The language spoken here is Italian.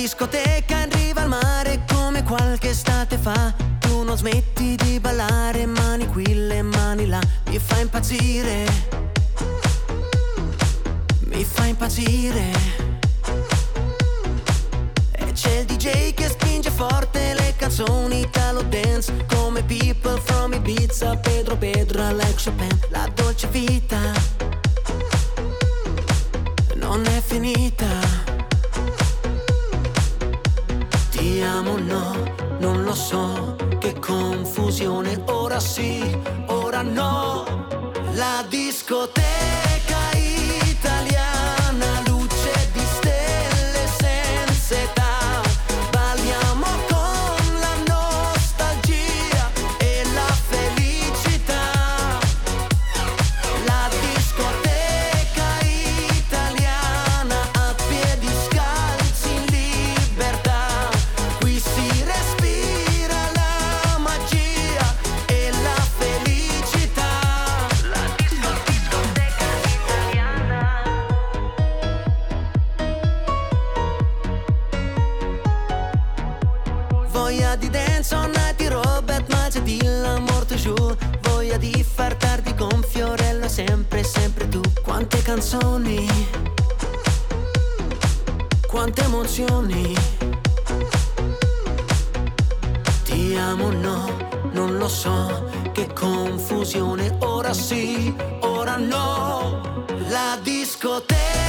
discoteca in riva al mare come qualche estate fa. Tu non smetti di ballare, mani qui le mani là. Mi fa impazzire, mi fa impazzire. E c'è il DJ che spinge forte le canzoni italo dance, come People from Ibiza, Pedro Pedro, Alex Chopin. La dolce vita non è finita. Ti amo, no, non lo so, che confusione. Ora sì, ora no. La discoteca italiana, luce di stelle senza età. Balliamo con la nostalgia e la felicità. La discoteca italiana a piedi scalzi in libertà. Qui si respira la magia e la felicità. La discoteca italiana. Voglia di dance all night di Robert Miles e di l'amour toujours. Voglia di far tardi con Fiorello, sempre, sempre tu. Quante canzoni, quante emozioni. Ti amo, no, non lo so, che confusione. Ora sì, ora no. La discoteca